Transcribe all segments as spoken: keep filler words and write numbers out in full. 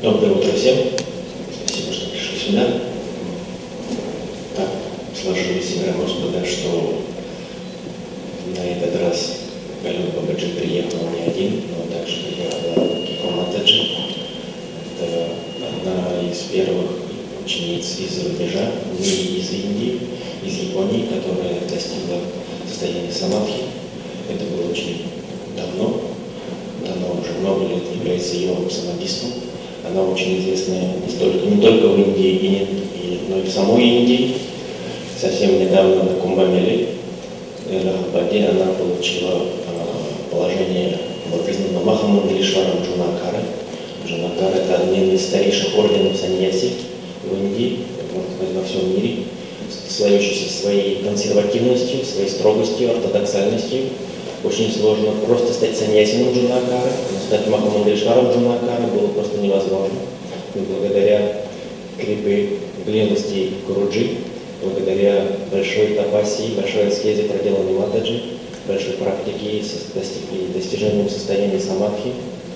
Доброе утро всем. Спасибо, что пришли сюда. Так сложилось воля Господа, что на этот раз Галён Бабаджи приехал не один, но также приехала Кико Матаджи. Это одна из первых учениц из-за рубежа, не из Индии, из Японии, которая достигла состояния самадхи. Это было очень давно. Она уже много лет является йогом-самадхистом. Она очень известная не только, не только в Индии, и не, и, но и в самой Индии. Совсем недавно на Кумбамеле Элахабаде она получила а, положение признанного Махамандалишваром Джунакара. Джунакар — это один из старейших орденов саньяси в Индии, можно сказать, во всем мире, славящийся своей консервативностью, своей строгостью, ортодоксальностью. Очень сложно просто стать саньясином Джунакара, но стать Махамандалишваром Джунакара было просто невозможно. Но благодаря крепкой близости Гуруджи, благодаря большой тапассии, большой аскезе, проделанной Матаджи, большой практике достигли достижением состояния самадхи,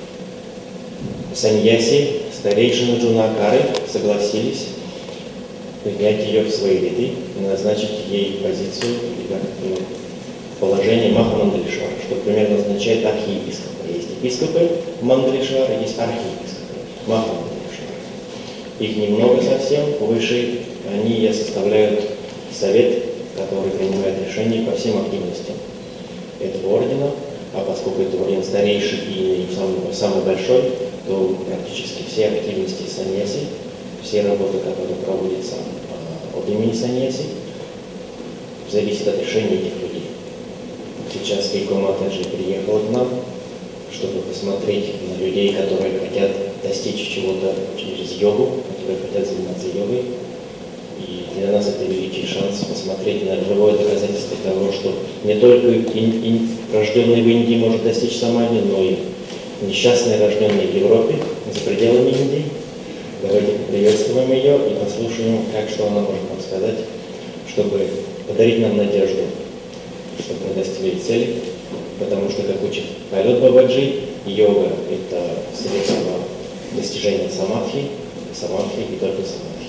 саньяси, старейшины Джунакары согласились принять ее в свои ряды и назначить ей позицию, положение Махамандалишвара, что примерно означает архиепископа. Есть епископы Мандалишвара, есть архиепископы Махамандалишвара. Их немного совсем, выше они составляют совет, который принимает решения по всем активностям этого ордена, а поскольку это орден старейший и самый, самый большой, то практически все активности саньяси, все работы, которые проводятся от имени саньяси, зависят от решения этих людей. Сейчас Кико Матаджи приехала к нам, чтобы посмотреть на людей, которые хотят достичь чего-то через йогу, которые хотят заниматься йогой. И для нас это великий шанс посмотреть на живое доказательство того, что не только ин, ин, рожденный в Индии может достичь самадхи, но и несчастный, рожденный в Европе, за пределами Индии. Давайте поприветствуем ее и послушаем, как что она может нам сказать, чтобы подарить нам надежду, чтобы мы достигли цели, потому что, как учит Галён Бабаджи, йога — это средство достижения самадхи, самадхи и только самадхи.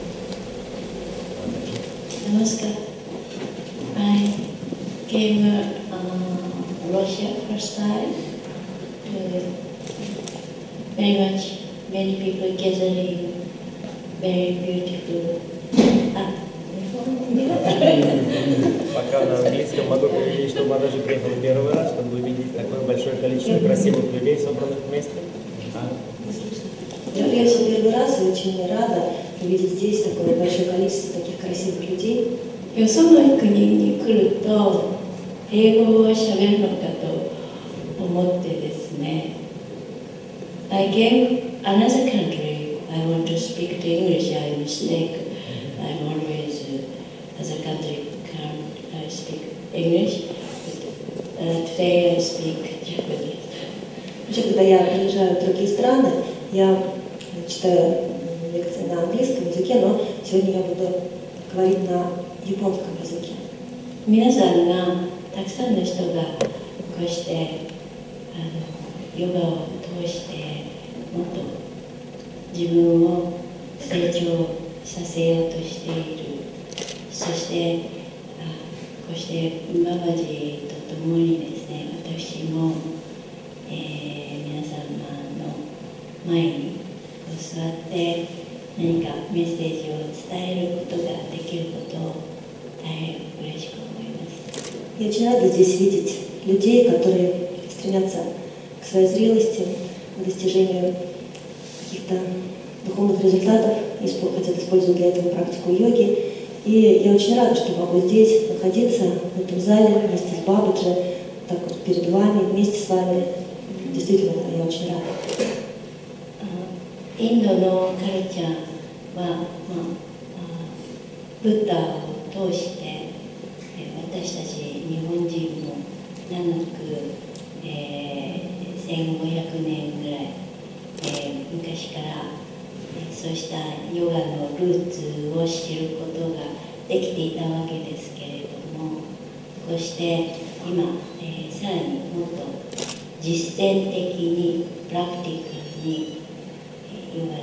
Namaskar. I came uh, Russia first time. To very much many people gathering, very beautiful. Ah, Пока на английском могу перевести, что Матаджи приехала первый раз, чтобы увидеть такое большое количество красивых людей, собранных вместе. Я приехала первый раз и очень рада увидеть здесь такое большое количество таких красивых людей. よその国に来ると英語を喋るのかと思ってですね。I came another country. I want to speak to English. I mistake. I'm always uh, as a country can I speak English. But, uh, today I speak Japanese. Вообще, когда я приезжаю в другие страны, я читаю лекции на английском языке, но сегодня я буду говорить на японском языке. 皆さんがたくさんの人がこうしてあのヨガを通してもっと自分を成長させようとしている。そしてあこうしてババジと共にですね、私も、えー、皆様の前に座って何かメッセージを伝えることができることを大変嬉しく思います。 Я очень рада здесь видеть людей, которые стремятся к своей зрелости, к достижению каких-то духовных результатов, хотят использовать для этого практику йоги. И я очень рада, что могу здесь находиться, в этом зале, вместе с Бабаджи, так вот перед вами, вместе с вами. Действительно, я очень рада. インドのカルチャーは、まあ、ブッダを通して私たち日本人も長く、えー、せんごひゃくねんぐらい、えー、昔から、えー、そうしたヨガのルーツを知ることができていたわけですけれども、こうして今、えー、さらにもっと実践的にプラクティカルにヨガ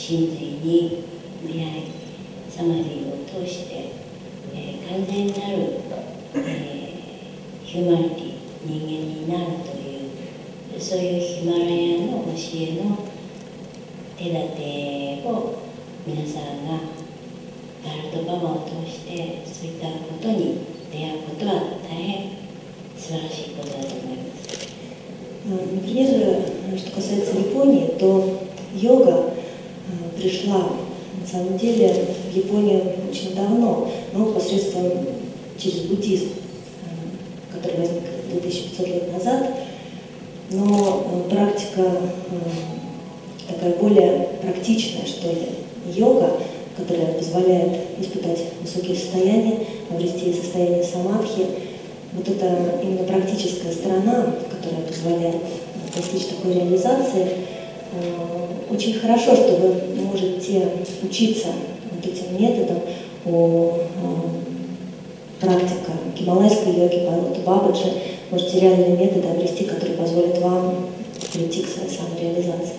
神髄に出会い、サマディを通して、えー、完全なる、えー、ヒューマニティ、人間になるという、そういうヒマラヤの教えの手立てを皆さんがガルトババを通してそういったことに出会うことは大変素晴らしいことだと思います。 Например, что касается Японии, то йога пришла на самом деле в Японию очень давно, но посредством через буддизм, который возник две тысячи пятьсот лет назад, но практика такая более практичная, что ли, йога, которая позволяет испытать высокие состояния, обрести состояние самадхи. Вот это именно практическая сторона, которая позволяет достичь такой реализации. Очень хорошо, что вы можете учиться вот этим методом у практика гималайской йоги, Парлота Бабаджи, можете реальные методы обрести, которые позволят вам прийти к своей самореализации.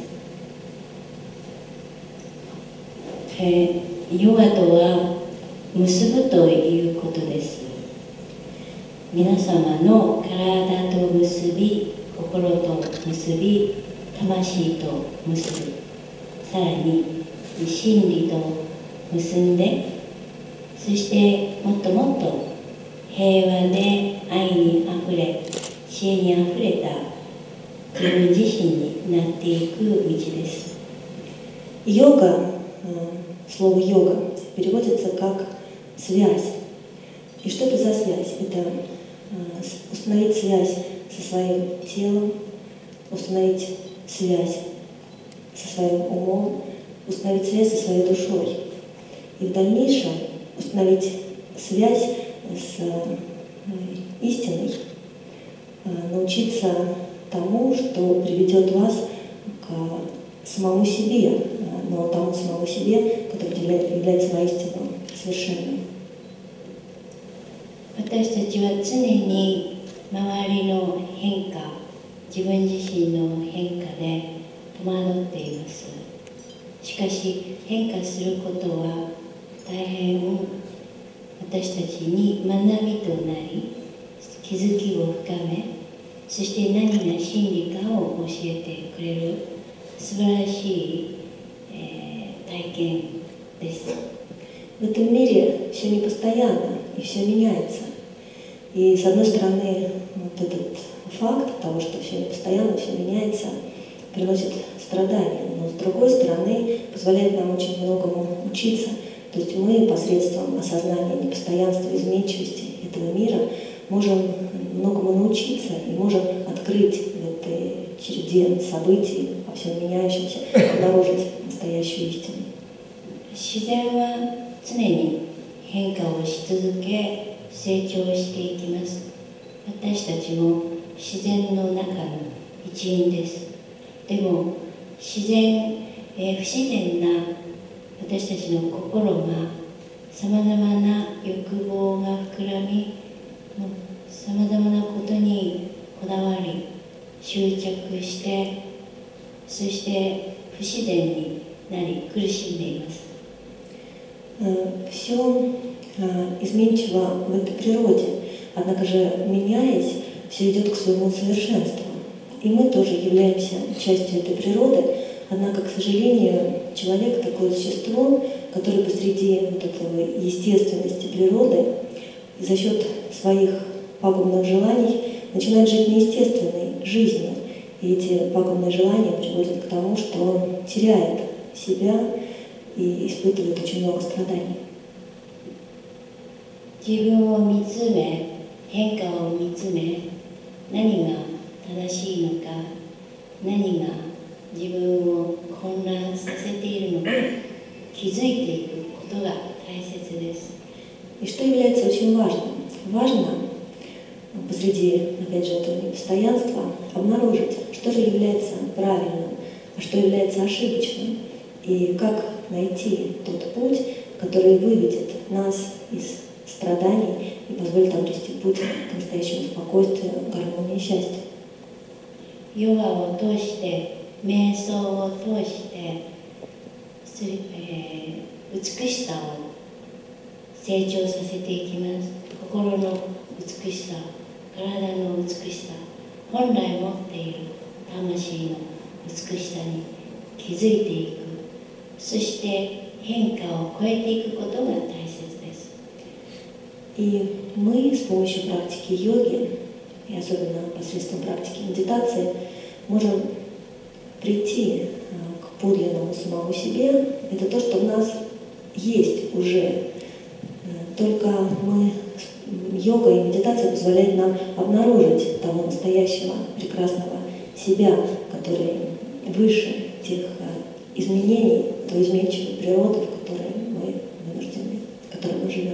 えー、ヨガとは結ぶということです。皆様の体と結び、心と結び、魂と結ぶ、さらに真理と結んで、そしてもっともっと平和で愛にあふれ、知恵にあふれた自分自身になっていく道です。 Йога, слово йога переводится как связь. И что это за связь? Это установить связь со своим телом, установить связь со своим умом, установить связь со своей душой. И в дальнейшем установить связь с истиной, научиться тому, что приведет вас к самому себе, но тому самому себе, который является воистину совершенным. 私たちは常に周りの変化、自分自身の変化で戸惑っています。しかし変化することは大変私たちに学びとなり、気づきを深め、そして何が真理かを教えてくれる素晴らしい、えー、体験です。 В этом мире все непостоянно и все меняется. И с одной стороны, вот этот факт того, что все непостоянно, все меняется, приносит страдания, но с другой стороны позволяет нам очень многому учиться. То есть мы посредством осознания непостоянства, изменчивости этого мира можем многому научиться и можем открыть в этой череде событий, во всем меняющемся, обнаружить настоящую истину. 自然は常に変化をし続け成長していきます。私たちも自然の中の一員です。でも自然、えー、不自然な私たちの心がさまざまな欲望が膨らみ、さまざまなことにこだわり執着して、そして不自然になり苦しんでいます。 Все изменчиво в этой природе, однако же, меняясь, все идет к своему совершенству. И мы тоже являемся частью этой природы, однако, к сожалению, человек такое существо, которое посреди вот этого естественности природы и за счет своих пагубных желаний начинает жить неестественной жизнью. И эти пагубные желания приводят к тому, что он теряет себя и испытывает очень много страданий. 自分を見つめ、変化を見つめ、何が正しいのか、何が自分を混乱させているのか、気づいていくことが大切です。 И что является очень важным? Важно посреди, опять же, этого непостоянства обнаружить, что же является правильным, а что является ошибочным, и как найти тот путь, который выведет нас из страданий и позволит обрести путь к настоящему спокойствию, гармонии и счастью. ヨガを通して、瞑想を通して、 つ、えー、美しさを成長させていきます。心の美しさ、体の美しさ、本来持っている魂の美しさに気づいていく、そして変化を超えていくことが大切です。 И мы с помощью практики йоги, и особенно посредством практики медитации, можем прийти к подлинному самому себе. Это то, что в нас есть уже. Только мы, йога и медитация позволяют нам обнаружить того настоящего, прекрасного себя, который выше тех изменений, той изменчивой природы, в которой мы вынуждены, в которой мы живем.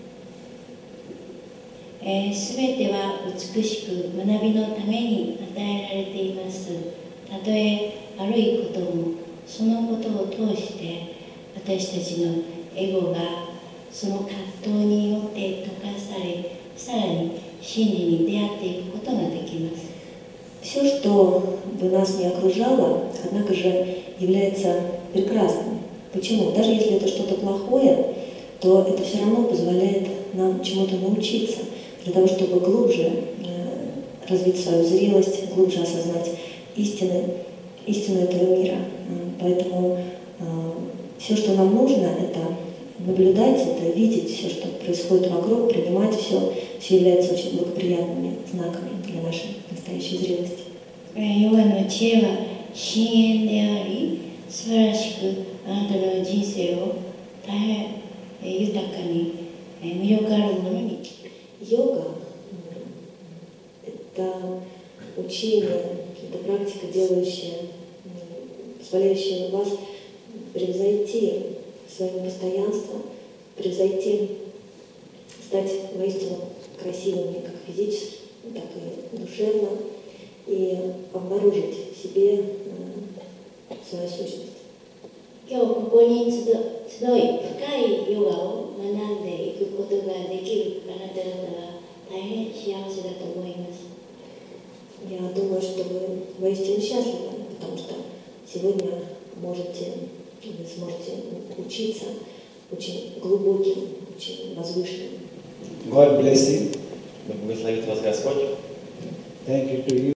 すべては美しく学びのために与えられています。たとえ悪いことも、そのことを通して私たちのエゴがその葛藤によって溶かされ、さらに真理に出会っていくことができます。 Все, что бы нас не окружало, однако же является прекрасным. Почему? Даже если это что-то плохое, то это все равно позволяет нам чему-то научиться, для того, чтобы глубже развить свою зрелость, глубже осознать истины, истину этого мира. Поэтому все, что нам нужно, это наблюдать, это видеть все, что происходит вокруг, принимать все, все является очень благоприятными знаками для нашей настоящей зрелости. ヨガの知恵は深淵であり、素晴らしくあなたの人生を大変豊かに魅力あるものに。 Йога – это учение, это практика, делающая, позволяющая вас превзойти своим постоянством, превзойти, стать воистину красивыми как физически, так и душевно, и обнаружить в себе свою сущность. 今日ここに集い、深いヨガを学んでいくことができるあなた方は大変幸せだと思います。 Я думаю, что вы воистину счастливы, потому что сегодня можете, вы сможете учиться очень глубоким, очень возвышенным. God bless you. Да благословит вас Господь. Thank you to you.